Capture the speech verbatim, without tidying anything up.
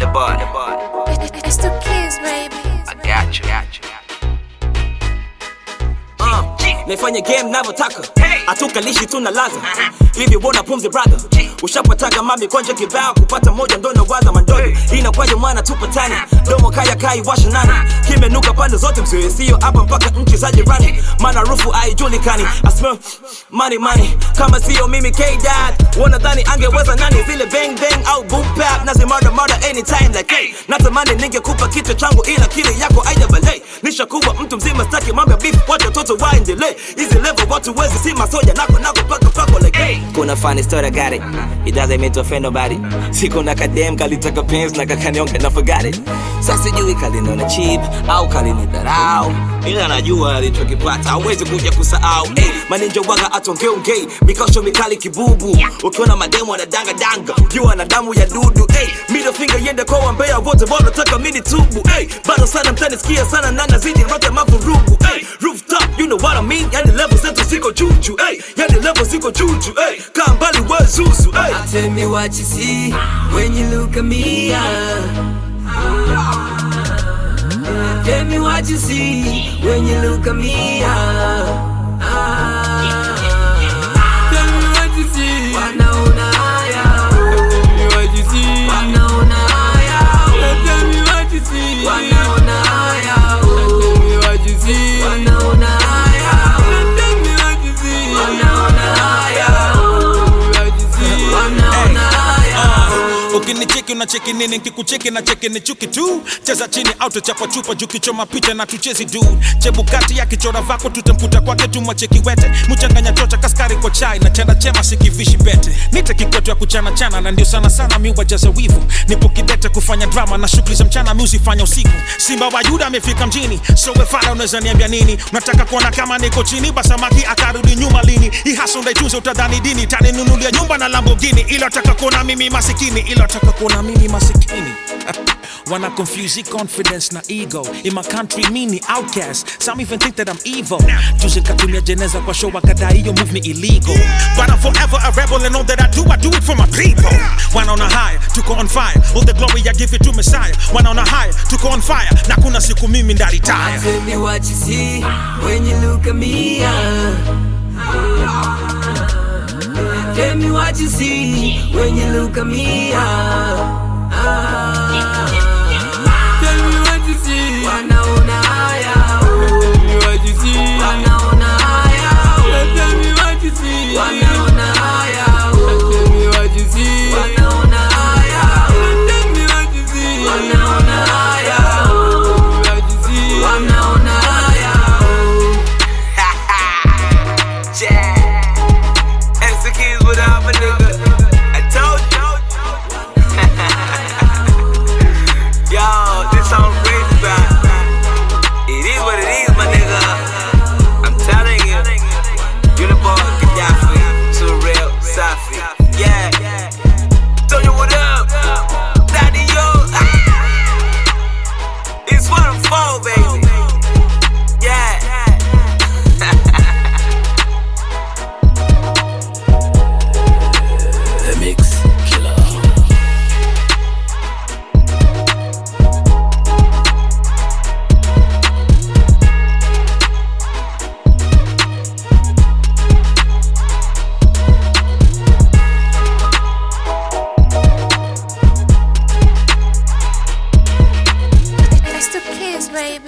bud. It's the kids, baby. I got you. Got you. Naifanya game navyotaka, hatukalishi tunalaza. Hivi wona pumzi brother, ushapataga mami konje kibao, kupata moja ndo nawaza mandogo. Inakwaje mwana tupatani, domo kaya kai washa nana. Kimenuka pande zote msiwe sio hapa mpaka nchi za jirani. Mana rufu haijulikani, I smell money money. Kama sio mimi K-Dad, wanadhani angeweza nani? Zile bang bang au boom bap, nazi murder murder anytime like hey. Natamani ningekupa kichwa changu ila kile yako aida balay. Nishakuwa mtu mzima staki mambo ya beef, wacha toto waendelee. Easy level watu wezi si masoja nako nako paka pako like hey. Kuna funny story I got it, it doesn't mean to offend nobody. Siko na kadem kalitaka pens na kakanyonga na forgot it. Sasa sijui kalinona cheap au kalinidharau, ila najua alichokipata hawezi kuja kusahau hey. Maninja waga atongeo gay, mikosho mikali kibubu. Ukiona mademo na danga danga, jua na damu ya dudu hey. Middle finger yende kwa wambea wote bora taka mini tubu hey. Bado sana mtani sikia sana na nazidi rata mavurugu hey. Rooftop you know what I mean, yani level zetu siko juju hey. Yani level siko juju hey. Kaa mbali wezuzu hey. Tell me what you see when you look at me uh. Tell me what you see when you look at me uh. Tell me what you see. Wanaona haya. Tell me what you see. Wanaona haya. Tell me what you see. Wanaona haya. Tell me what you see. Wanaona haya. Tell me what you see. Wanaona haya. Ukinicheki unacheki nini, nikikucheki na cheki ni chuki tu. Cheza chini au tuchapa chupa juu kichoma picha na tuchezi dude. Chebukati ya kichora vako tutemkuta kwake tumwacheki wete. Mchanganya chocha kaskari kwa chai na chanda chema sikivishi bete. Nita kikwetu ya kuchana chana na ndio sana sana miuwa jaza wivu. Nipo kidete kufanya drama na shughuli za mchana miuzi fanya usiku. Simba wa Yuda amefika mjini, so wefara unaweza niambia nini? Unataka kuona kama niko chini, basamaki akarudi nyuma lini? Hii hasa ndaitunze utadhani dini, tani nunulia nyumba na Lamborghini. Ila ataka kuona mimi masikini, ila ataka kuona mimi masikini. Wanna confuse confidence na ego. In my country mini outcast, some even think that I'm evil. Juzi katumia jeneza kwa show wakadai yo move me illegal. But I'm forever a rebel and all that I do, I do it for my people. One on a high, tuko on fire. All the glory I give it to Messiah. One on a high, tuko on fire. Na kuna siku mimi ndaritaya. Tell me what you see when you look at me uh. Tell me what you see when you look at me uh. Tell me what you see. Wanaona haya. Tell me what you see. Wanaona haya. Tell me what you see. Wanaona haya. Tell me what you see. Wanaona haya. Tell me what you see. Wanaona haya. Tell me what you see. Wanaona haya. Yeah. It's the kids without my nigga. I told you. Yo, this song crazy, bro. It is what it is, my nigga. I'm telling you. Uniform, Gaddafi, Surreal, Safi. Yeah. Tell you what up. Daddy, yo. Ah. It's what I'm for, baby. Yeah. The Mix Killer. It's the kids, baby.